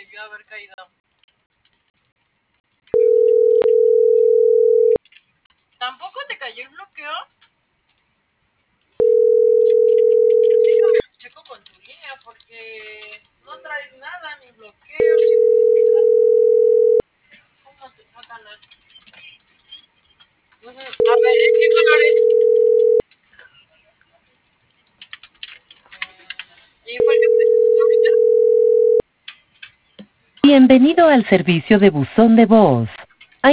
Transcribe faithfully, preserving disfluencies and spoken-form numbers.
debió haber caído. ¿Tampoco te cayó el bloqueo? Déjame checo con tu línea porque no traes nada, ni bloqueo, ni... ¿Cómo te sacan la... Uh-huh. A ver, ¿en qué colores? ¿Y fue el que pusiste ahorita? Bienvenido al servicio de buzón de voz.